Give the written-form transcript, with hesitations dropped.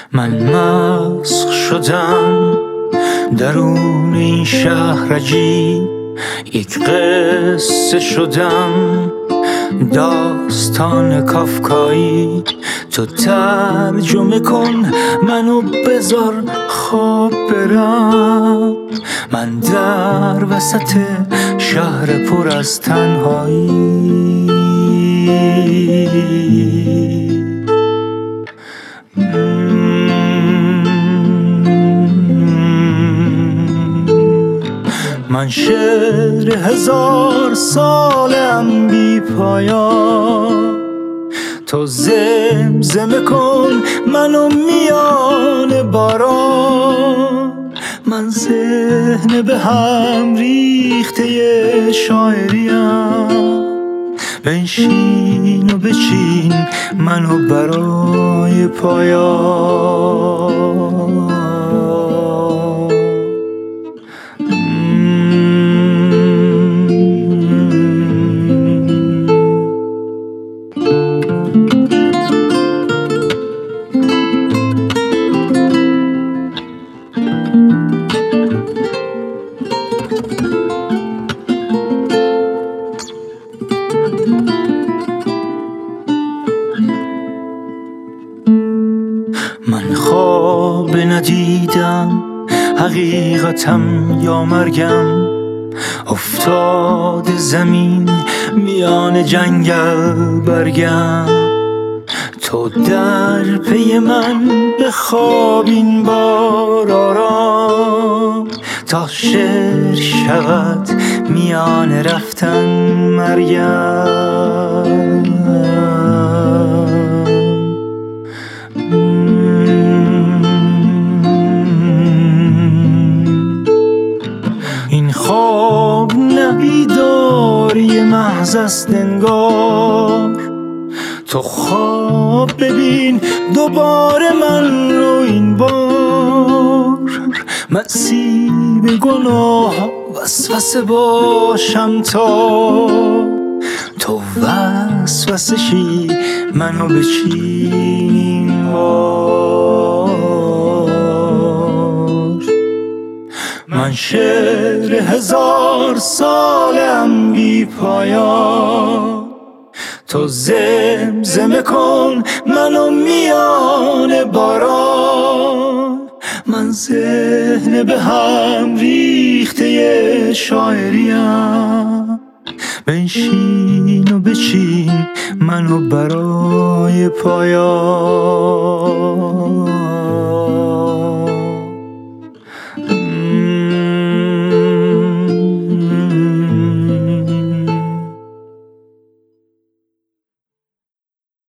من مسخ شدم درون این شهر عجیب، یک قصه شدم داستان کافکایی. تو ترجمه کن منو بذار خواب برم، من در وسط شهر پر از تنهایی. من شعر 1000 سالم بی پایان، تو زمزمه کن منو میان باران. من ذهن به هم ریخته شاعریم، بنشین و بچین منو برای پایان. من خواب ندیدم، حقیقتم یا مرگم، افتاد زمین میان جنگل برگم. تو در پی من بخواب این بار آرام، تا شعر شود میان رفتن مرگم. این خواب نه بیداری محض است انگار، تو خواب ببین دوباره من رو این بار. مسیب گناه وسوسه باشم تا تو وسوسه شی منو بچین این بار. من شعر 1000 سالم بی پایان، تو زمزمه کن منو میان باران. من ذهن به هم ریخته شاعریم، بنشین و بچین منو برای پایان.